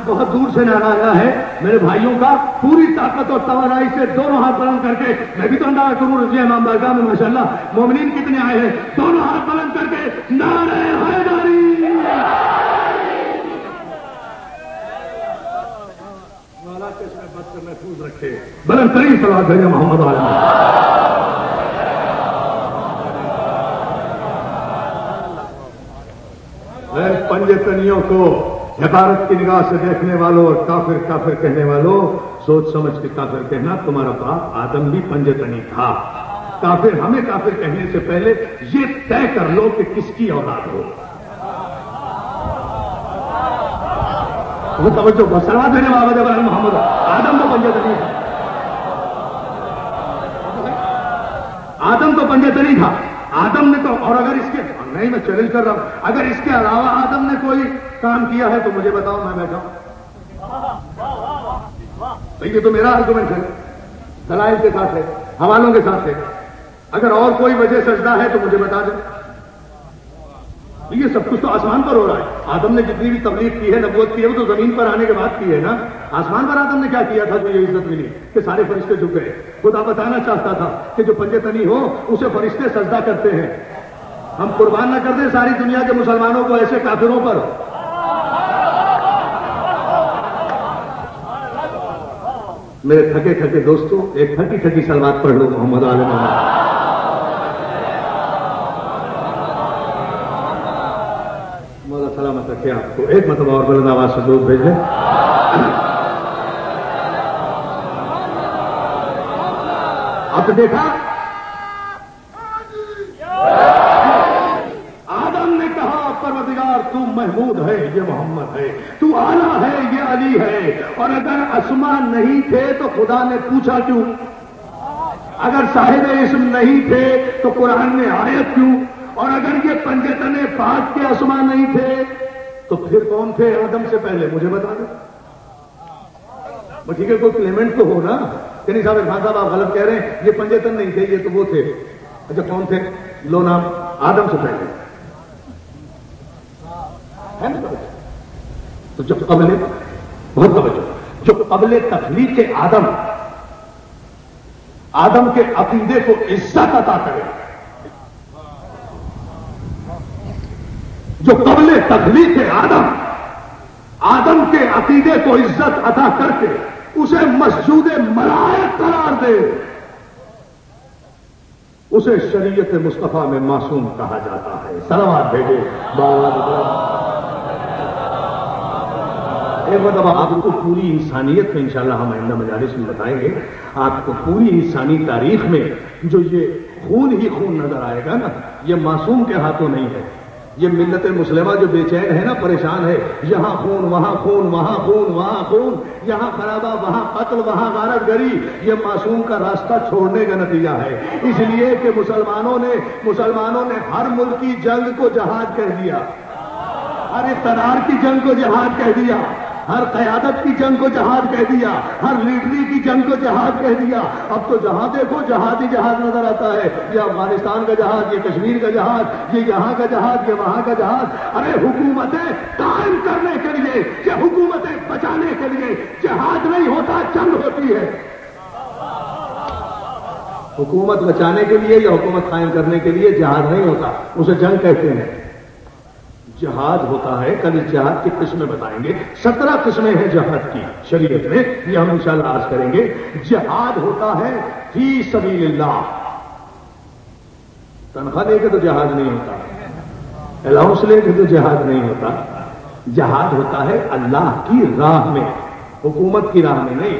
بہت دور سے نعرہ آیا ہے میرے بھائیوں کا، پوری طاقت اور توانائی سے دونوں ہاتھ بلند کر کے، میں بھی تو اندازہ کروں رضی امام بارگاہ میں ماشاء اللہ مومنین کتنے آئے ہیں، دونوں ہاتھ بلند کر کے نعرہ حیدری، مولا کے اس میں بد سے محفوظ رکھے، بلند ترین صلوات بھیجے محمد علیہ۔ پنجے تنیوں کو حقارت کی نگاہ سے دیکھنے والوں اور کافر کافر کہنے والوں، سوچ سمجھ کے کافر کہنا، تمہارا باپ آدم بھی پنجے تنی تھا، کافر ہمیں کافر کہنے سے پہلے یہ طے کر لو کہ کس کی اولاد ہو۔ وہ توجہ سلوات دینے والا جب محمد آدم تو پنجے تنی تھا، آدم تو پنجے تنی تھا، آدم نے تو، اور اگر اس کے نہیں میں چیلنج کر رہا ہوں، اگر اس کے علاوہ آدم نے کوئی کام کیا ہے تو مجھے بتاؤ، میں بیٹھا ہوں، یہ تو میرا آرگومنٹ ہے، دلائل کے ساتھ ہے، حوالوں کے ساتھ ہے، اگر اور کوئی وجہ سجدہ ہے تو مجھے بتا دیں۔ یہ سب کچھ تو آسمان پر ہو رہا ہے، آدم نے جتنی بھی تبلیغ کی ہے، نبوت کی ہے، وہ تو زمین پر آنے کے بعد کی ہے نا، آسمان پر آدم نے کیا کیا تھا جو یہ عزت ملی کہ سارے فرشتے جھک گئے؟ خدا بتانا چاہتا تھا کہ جو پنجے تنی ہو اسے فرشتے سجدہ کرتے ہیں، ہم قربان نہ کر دیں ساری دنیا کے مسلمانوں کو ایسے کافروں پر۔ میرے تھکے تھکے دوستوں، ایک تھکی تھکی سلوات پڑھ لو محمد علیہ محمد۔ مولا سلامت رکھے آپ کو، ایک مرتبہ اور بلند آواز سے دوست بھیجیں۔ اب دیکھا تو محمود ہے، یہ محمد ہے، تو اعلیٰ ہے، یہ علی ہے، اور اگر اسماء نہیں تھے تو خدا نے پوچھا کیوں؟ اگر صاحب اسم نہیں تھے تو قرآن میں آیت کیوں؟ اور اگر یہ پنجے تنے پاک کے اسماء نہیں تھے تو پھر کون تھے آدم سے پہلے؟ مجھے بتا دیں۔ ٹھیک ہے، کوئی کلیمنٹ تو ہو نا کہ نہیں صاحب عرفان صاحب آپ غلط کہہ رہے ہیں، یہ پنجے تن نہیں تھے، یہ تو وہ تھے۔ اچھا کون تھے؟ لو نام، آدم سے پہلے ہے نا۔ تو جب قبل، بہت توجہ، جو قبل تخلیق آدم آدم کے عقیدے کو عزت عطا کرے، جو قبل تخلیق آدم آدم کے عقیدے کو عزت عطا کر کے اسے مسجود ملائک قرار دے، اسے شریعت مصطفیٰ میں معصوم کہا جاتا ہے۔ صلوات بھیجے بابا۔ ایک مرتبہ آپ کو پوری انسانیت میں انشاءاللہ ہم آئندہ مجالس میں بتائیں گے، آپ کو پوری انسانی تاریخ میں جو یہ خون ہی خون نظر آئے گا نا، یہ معصوم کے ہاتھوں نہیں ہے، یہ ملت مسلمہ جو بے چین ہے نا، پریشان ہے، یہاں خون وہاں خون وہاں خون وہاں خون، یہاں خرابہ وہاں قتل وہاں غارت گری، یہ معصوم کا راستہ چھوڑنے کا نتیجہ ہے۔ اس لیے کہ مسلمانوں نے مسلمانوں نے ہر ملک کی جنگ کو جہاد کہہ دیا، ہر اقتدار کی جنگ کو جہاد کہہ دیا، ہر قیادت کی جنگ کو جہاد کہہ دیا، ہر لیڈری کی جنگ کو جہاد کہہ دیا۔ اب تو جہاں دیکھو جہاد ہی جہاد نظر آتا ہے، یہ افغانستان کا جہاد، یہ کشمیر کا جہاد، یہ یہاں کا جہاد، یہ وہاں کا جہاد۔ ارے حکومتیں قائم کرنے کے لیے، یہ حکومتیں بچانے کے لیے جہاد نہیں ہوتا، جنگ ہوتی ہے۔ حکومت بچانے کے لیے یا حکومت قائم کرنے کے لیے جہاد نہیں ہوتا، اسے جنگ کہتے ہیں۔ جہاد ہوتا ہے، کل اس جہاد کی قسمیں بتائیں گے، سترہ قسمیں ہیں جہاد کی شریعت میں، یہ ہم انشاءاللہ آج کریں گے۔ جہاد ہوتا ہے فی سبیل اللہ، تنخواہ لے کے تو جہاد نہیں ہوتا، الاؤنس لے کے تو جہاد نہیں ہوتا، جہاد ہوتا ہے اللہ کی راہ میں، حکومت کی راہ میں نہیں،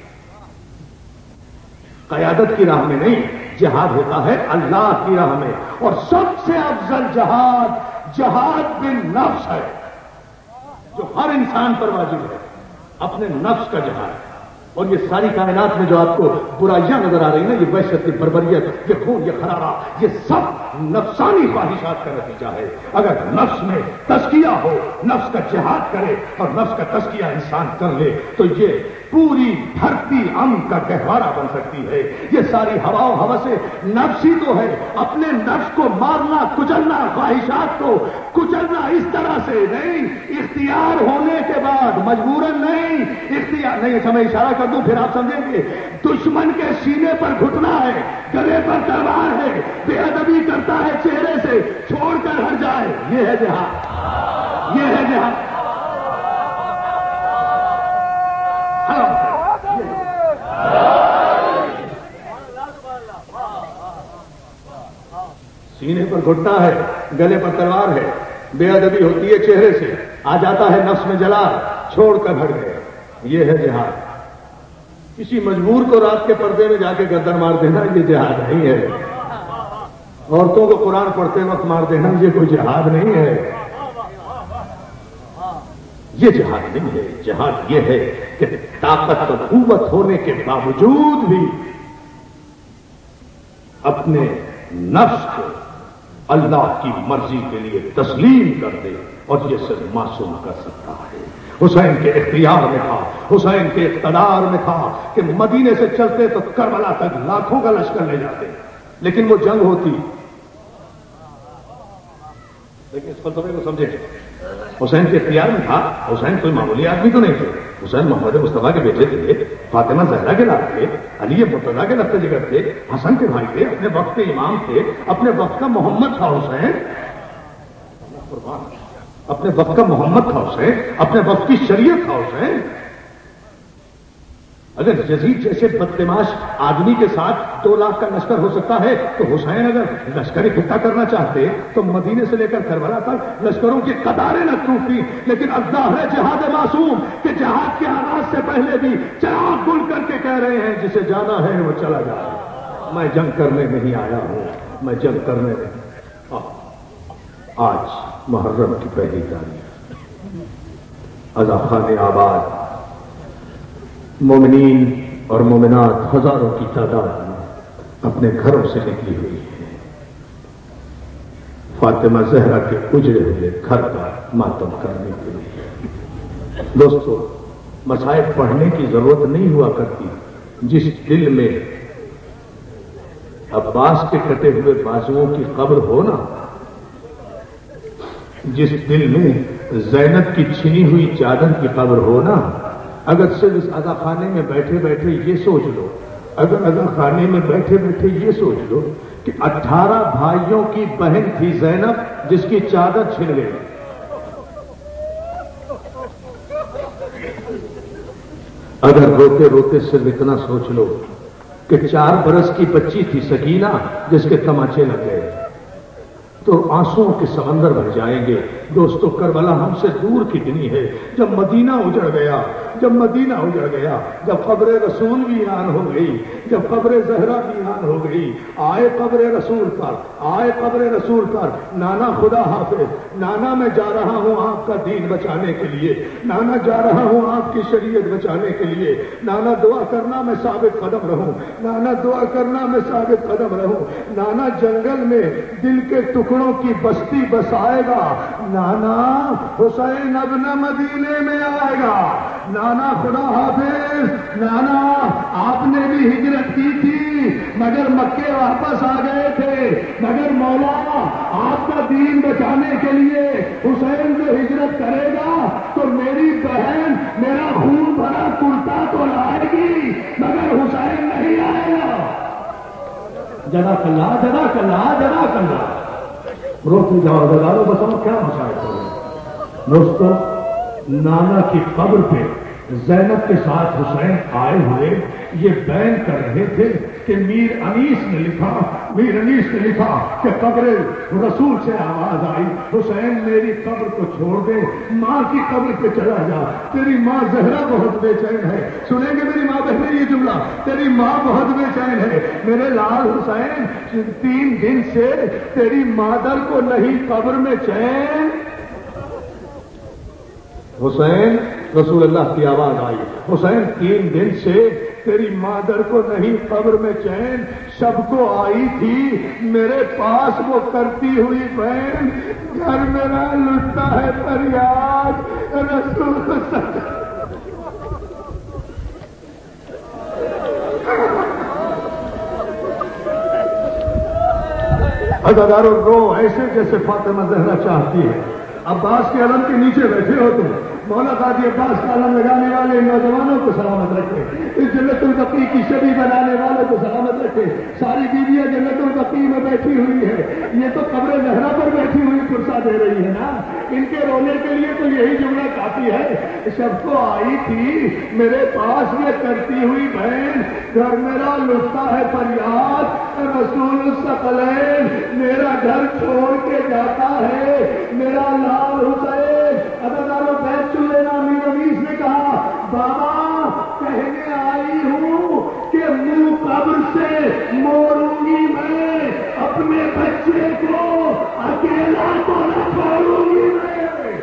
قیادت کی راہ میں نہیں، جہاد ہوتا ہے اللہ کی راہ میں۔ اور سب سے افضل جہاد جہاد بالنفس ہے، جو ہر انسان پر واجب ہے، اپنے نفس کا جہاد۔ اور یہ ساری کائنات میں جو آپ کو برائیاں نظر آ رہی ہیں نا، یہ وحشت، یہ بربریت، یہ خون، یہ خرابہ، یہ سب نفسانی خواہشات کا نتیجہ ہے۔ اگر نفس میں تزکیہ ہو، نفس کا جہاد کرے اور نفس کا تزکیہ انسان کر لے تو یہ پوری دھرتی امن کا گہوارہ بن سکتی ہے۔ یہ ساری ہوا و ہوس نفس ہی تو ہے، اپنے نفس کو مارنا، کچلنا، خواہشات کو کچلنا اس طرح سے نہیں، اختیار ہونے کے بعد، مجبوراً نہیں، اختیار نہیں. اچھا میں اشارہ کر دوں پھر آپ سمجھیں گے. دشمن کے سینے پر گھٹنا ہے, گلے پر تلوار ہے, بے ادبی کرتا ہے چہرے سے, چھوڑ کر ہٹ جائے. یہ ہے جہاد, یہ ہے جہاد. سینے پر گھٹنا ہے, گلے پر تلوار ہے, بے ادبی ہوتی ہے چہرے سے, آ جاتا ہے نفس میں جلال, چھوڑ کر ہٹ گئے. یہ ہے جہاد. کسی مجبور کو رات کے پردے میں جا کے گردن مار دینا یہ جہاد نہیں ہے. عورتوں کو قرآن پڑھتے وقت مار دینا یہ کوئی جہاد نہیں ہے. یہ جہاد نہیں ہے. جہاد یہ ہے کہ طاقت و قوت ہونے کے باوجود بھی اپنے نفس کو اللہ کی مرضی کے لیے تسلیم کر دے, اور یہ صرف معصوم کر سکتا ہے. حسین کے اختیار میں تھا, حسین کے اقتدار میں تھا کہ مدینے سے چلتے تو کربلا تک لاکھوں کا لشکر لے جاتے, لیکن وہ جنگ ہوتی. لیکن اس فلسفے کو سمجھے, حسین کے اختیار میں تھا. حسین کوئی معمولی آدمی تو نہیں تھے. حسین محمد مصطفیٰ کے بیٹے تھے, فاطمہ زہرا کے لاڈ تھے, علی مرتضیٰ کے لفظ جگر تھے, حسن کے بھائی تھے, اپنے وقت کے امام تھے, اپنے وقت کا محمد تھا حسین, اپنے وقت کا محمد تھا حسین, اپنے وقت کی شریعت تھا حسین. اگر یزید جیسے بدتماش آدمی کے ساتھ دو لاکھ کا لشکر ہو سکتا ہے تو حسین اگر لشکر اکٹھا کرنا چاہتے تو مدینے سے لے کر کربلا تک لشکروں کی قطاریں نہ ٹوٹتی. لیکن الظاہر ہے جہاد معصوم کہ جہاد کے آغاز سے پہلے بھی چراغ گل کر کے کہہ رہے ہیں جسے جانا ہے وہ چلا جائے. میں جنگ کرنے نہیں آیا ہوں, میں جنگ کرنے نہیں. آج محرم کی پہلی تاریخ, عزا خان آباد مومنین اور مومنات ہزاروں کی تعداد میں اپنے گھروں سے نکلی ہوئی ہے فاطمہ زہرا کے اجڑے ہوئے گھر کا ماتم کرنے کے لیے. دوستو, مصائب پڑھنے کی ضرورت نہیں ہوا کرتی. جس دل میں عباس کے کٹے ہوئے بازوؤں کی قبر ہو نا, جس دل میں زینب کی چھنی ہوئی چادر کی قبر ہو نا, اگر صرف اس عزا خانے میں بیٹھے بیٹھے یہ سوچ لو, اگر عزا خانے میں بیٹھے بیٹھے یہ سوچ لو کہ اٹھارہ بھائیوں کی بہن تھی زینب جس کی چادر چھن گئی, اگر روتے روتے صرف اتنا سوچ لو کہ چار برس کی بچی تھی سکینہ جس کے تماچے لگ گئے, تو آنسوؤں کے سمندر بھر جائیں گے. دوستو, کربلا ہم سے دور کتنی ہے. جب مدینہ اجڑ گیا, جب مدینہ اجڑ گیا, جب قبر رسول بھی ویران ہو گئی, جب قبر زہرا بھی ویران ہو گئی, آئے قبر رسول پر, آئے قبر رسول پر, نانا خدا حافظ, نانا میں جا رہا ہوں آپ کا دین بچانے کے لیے, نانا جا رہا ہوں آپ کی شریعت بچانے کے لیے, نانا دعا کرنا میں ثابت قدم رہوں, نانا دعا کرنا میں ثابت قدم رہوں, نانا جنگل میں دل کے ٹکڑوں کی بستی بسائے گا, نانا حسین اب نہ مدینے میں آئے گا, نانا خدا حافظ, نانا آپ نے بھی ہجرت کی تھی مگر مکے واپس آ گئے تھے, مگر مولا آپ کا دین بچانے کے لیے حسین جو ہجرت کرے گا تو میری بہن میرا خون بھرا کرتا تو لائے گی مگر حسین نہیں آئے گا. جدا کلا جدا کلا جدا کلا روتی جاؤ ہزاروں بتاؤ کیا مسائل ہو رہے. دوستو, نانا کی قبر پہ زینب کے ساتھ حسین آئے ہوئے یہ بیان کر رہے تھے کہ میر انیس نے لکھا, میر انیس نے لکھا کہ قبر رسول سے آواز آئی, حسین میری قبر کو چھوڑ دے, ماں کی قبر پہ چلا جا, تیری ماں زہرا بہت بے چین ہے. سنیں گے میری ماں بہنیں یہ جملہ, تیری ماں بہت بے چین ہے. میرے لال حسین, تین دن سے تیری مادر کو نہیں قبر میں چین. حسین, رسول اللہ کی آواز آئی, حسین تین دن سے تیری مادر کو نہیں قبر میں چین, شب کو آئی تھی میرے پاس وہ کرتی ہوئی بہن, گھر میرا لٹتا ہے فریاد رسول عزاداروں رو ایسے جیسے فاطمہ زہرا چاہتی ہے. عباس کے علم کے نیچے بیٹھے ہو تم, مولا قاضی عباس کا علم لگانے والے نوجوانوں کو سلامت رکھے، اس جنت البقیع کی شبی بنانے والوں کو سلامت رکھے۔ ساری بیویاں جنت البقیع میں بیٹھی ہوئی ہے، یہ تو قبر زہرا پر بیٹھی ہوئی پرسا دے رہی ہے نا، ان کے رونے کے لیے تو یہی جملہ کافی ہے۔ شب کو آئی تھی میرے پاس یہ کرتی ہوئی بہن، گھر میرا لٹتا ہے فریاد، رسول الثقلین میرا گھر چھوڑ کے جاتا ہے، میرا لال حسین۔ اداکاروں بیٹھ چلے نا، امیر رمیز نے کہا بابا کہنے آئی ہوں کہ منہ قبر سے موڑوں گی میں، اپنے بچے کو اکیلا تو نہ چھوڑوں گی میں۔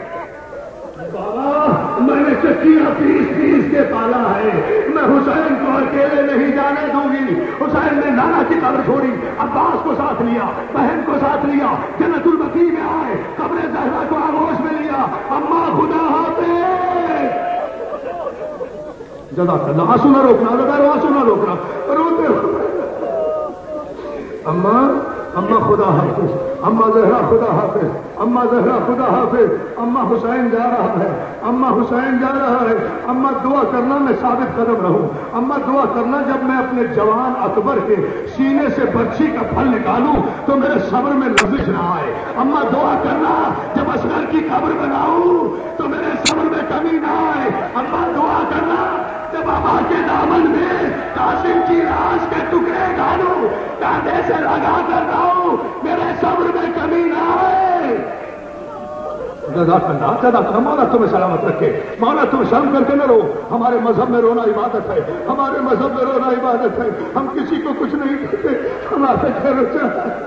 بابا میں نے چکیاں پیس پیس کے پالا ہے، میں حسین کو اکیلے نہیں جانے دوں گی۔ حسین نے نانا کی قبر چھوڑی، عباس کو ساتھ لیا، بہن کو ساتھ لیا، جنت البقیع میں آئے، قبر زہرا کو آغوش میں لیا، اماں خدا حافظ۔ جزاک اللہ، آنسو نہ روکنا، لگا آنسو نہ روکنا، روتے ہو اماں، اماں خدا حافظ، اماں زہرا خدا حافظ، اماں زہرا خدا حافظ، اماں حسین جا رہا ہے، اماں حسین جا رہا ہے، اماں دعا کرنا میں ثابت قدم رہوں، اماں دعا کرنا جب میں اپنے جوان اکبر کے سینے سے برچھی کا پھل نکالوں تو میرے صبر میں لرزش نہ آئے، اماں دعا کرنا جب اصغر کی قبر بناؤں تو میرے صبر میں کمی نہ آئے، اماں دعا کرنا جب بابا کے دامن میں قاسم کی لاش کے ٹکڑے ڈالوں، کاندھے سے لگا کر رہوں، میرے صبر میں کمی نہ آئے۔ جزاک اللہ، جزاک اللہ، مولا تمہیں سلامت رکھے، مولا تم شرم کر کے نہ رو، ہمارے مذہب میں رونا عبادت ہے، ہمارے مذہب میں رونا عبادت ہے، ہم کسی کو کچھ نہیں کہتے، ہمارے گھر اجڑا ہے،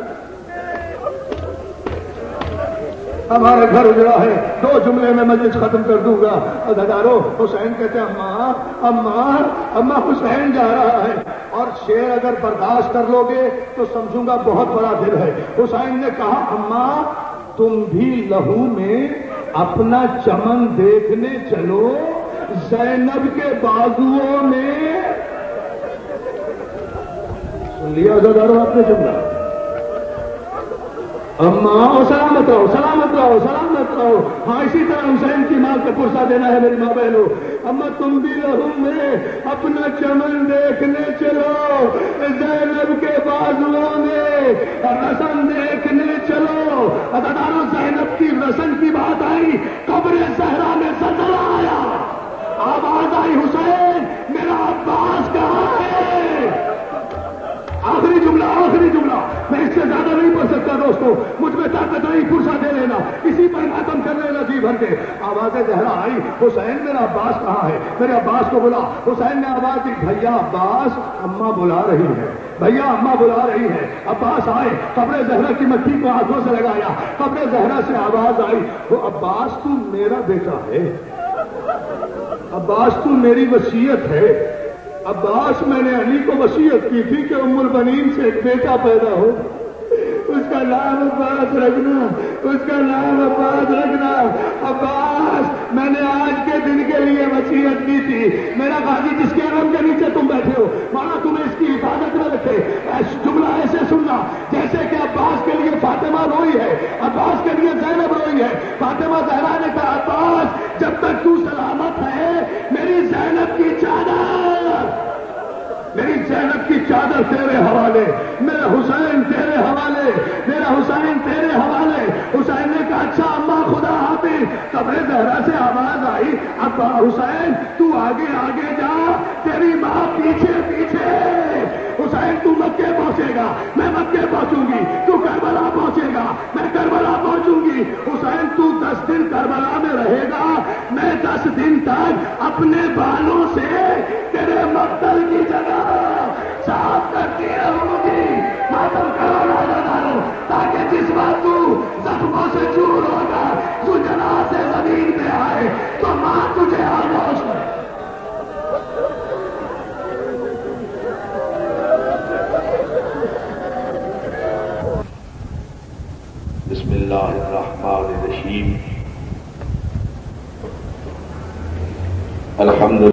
ہمارے گھر اجڑا ہے، دو جملے میں مجلس ختم کر دوں گا۔ اداکاروں حسین کہتے ہیں اماں اماں اماں حسین جا رہا ہے، اور شیر اگر برداشت کر لو گے تو سمجھوں گا بہت بڑا دل ہے۔ حسین نے کہا اماں تم بھی لہو میں اپنا چمن دیکھنے چلو، زینب کے بازوؤں میں۔ سن لیا اداکاروں آپ نے جملہ؟ اماں سلامت رہو، سلامت رہو، سلامت رہو۔ ہاں اسی طرح حسین کی ماں کو پرسا دینا ہے میری ماں بہنوں، اماں تم بھی لہو میں اپنا چمن دیکھنے چلو، زینب کے بازوؤں میں رسم دیکھنے چلو۔ اداکاروں زینب کی رسم کی بات آئی، قبر زہرا میں زلزلہ آیا، آواز آئی حسین میرا عباس کہاں ہے؟ آخری جملہ، آخری جملہ، میں اس سے زیادہ نہیں پڑھ سکتا دوستو، مجھ میں طاقت نہیں، فرصہ دے لینا، اسی پر ختم کر لینا جی بھر کے۔ آواز زہرا آئی، حسین میرا عباس کہاں ہے؟ میرے عباس کو بلا۔ حسین نے آواز دی، بھیا عباس اماں بلا رہی ہے، بھیا اماں بلا رہی ہے۔ عباس آئے، قبر زہرا کی مٹی کو ہاتھوں سے لگایا، قبر زہرا سے آواز آئی، وہ عباس تو میرا بیٹا ہے، عباس تو میری وصیت ہے، عباس میں نے علی کو وصیت کی تھی کہ ام البنین سے ایک بیٹا پیدا ہو، اس کا نام عباس رکھنا، اس کا نام عباس رکھنا۔ عباس میں نے آج کے دن کے لیے وصیت کی تھی، میرا غازی جس کے علم کے نیچے تم بیٹھے ہو، مولا تمہیں اس کی حفاظت میں رکھے۔ جملہ ایسے سننا جیسے کہ عباس کے لیے فاطمہ روئی ہے، عباس کے لیے زینب روئی ہے۔ فاطمہ زہرا نے کہا عباس جب تک تو سلامت ہے میری زینب کی چادر، میری زینب کی چادر تیرے حوالے، میرا حسین تیرے حوالے، میرا حسین تیرے حوالے۔ حسین نے کہا اچھا اماں خدا حافظ۔ قبر زہرا سے آواز آئی، ابا حسین تو آگے آگے جا، تیری ماں پیچھے پیچھے۔ حسین تو مکے پہنچے گا، میں مکے پہنچوں گی، تو کربلا پہنچے گا، میں کربلا پہنچوں گی۔ حسین تو دس دن کربلا میں رہے گا، میں دس دن تک اپنے بالوں سے تیرے مقتل کی جگہ صاف کرتی رہوں گی۔ ماتم کرو راجا دارو، تاکہ جس بات تو زخموں سے چور ہوگا تو جناح سے زمین پہ آئے تو ماں تجھے آغوش میں۔ بسم اللہ الرحمن الرحیم، الحمد